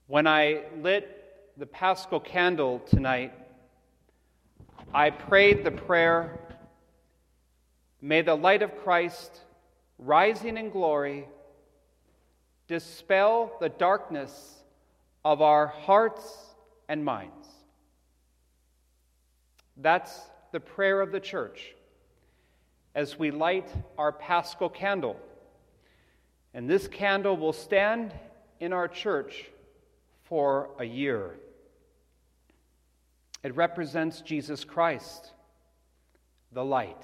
When I lit the Paschal candle tonight, I prayed the prayer, "May the light of Christ, rising in glory, dispel the darkness of our hearts and minds." That's the prayer of the church as we light our Paschal candle. And this candle will stand in our church for a year. It represents Jesus Christ, the light,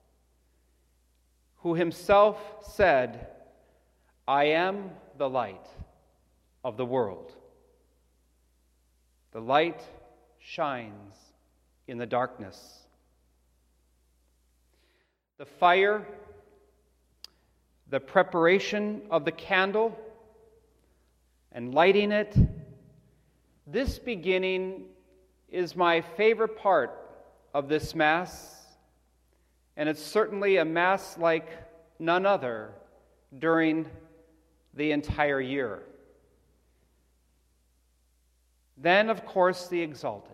who himself said, "I am the light of the world." The light shines in the darkness. The fire, the preparation of the candle, and lighting it, this beginning is my favorite part of this Mass, and it's certainly a Mass like none other during the entire year. Then, of course, the Exalted,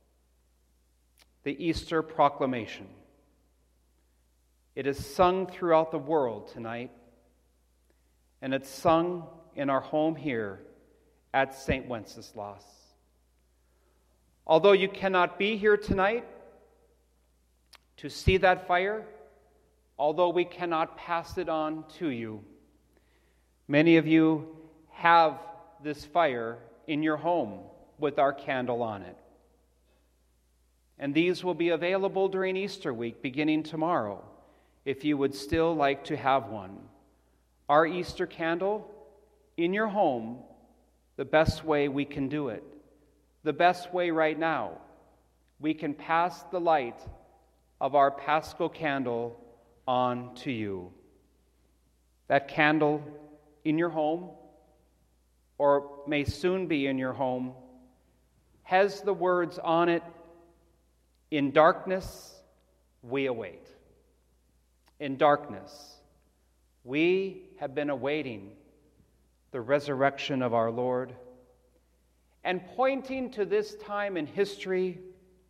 the Easter proclamation. It is sung throughout the world tonight, and it's sung in our home here at St. Wenceslas. Although you cannot be here tonight to see that fire, although we cannot pass it on to you, many of you have this fire in your home with our candle on it. And these will be available during Easter week beginning tomorrow, if you would still like to have one. Our Easter candle in your home, the best way we can do it. The best way right now, we can pass the light of our Paschal candle on to you. That candle in your home, or may soon be in your home, has the words on it, "In darkness we await." In darkness, we have been awaiting the resurrection of our Lord. And pointing to this time in history,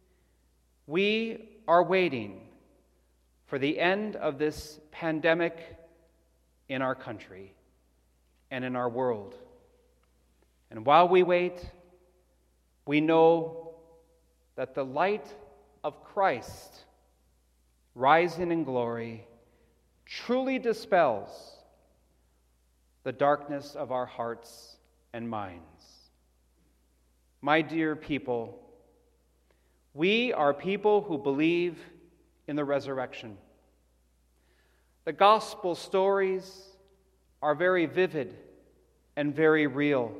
we are waiting for the end of this pandemic in our country and in our world. And while we wait, we know that the light of Christ, rising in glory, truly dispels the darkness of our hearts and minds. My dear people, we are people who believe in the resurrection. The gospel stories are very vivid and very real.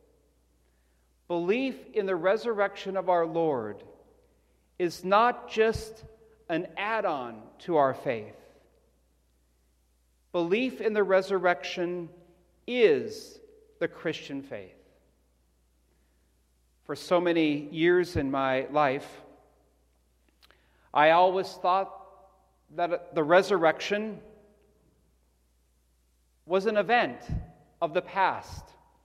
Belief in the resurrection of our Lord is not just an add-on to our faith. Belief in the resurrection is the Christian faith. For so many years in my life, I always thought that the resurrection was an event of the past,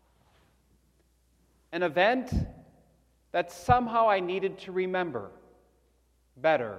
an event that somehow I needed to remember better.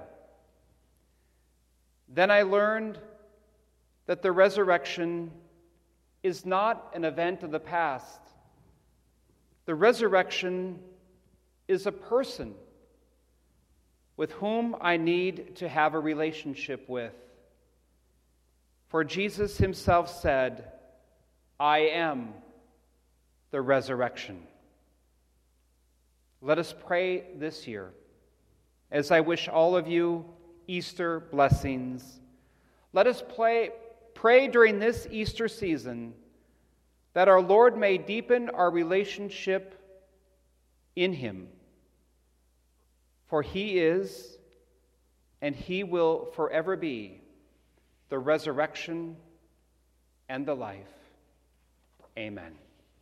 Then I learned that the resurrection is not an event of the past. The resurrection is a person with whom I need to have a relationship with. For Jesus himself said, "I am the resurrection." Let us pray this year, as I wish all of you Easter blessings. Let us pray during this Easter season that our Lord may deepen our relationship in him. For he is, and he will forever be, the resurrection and the life. Amen.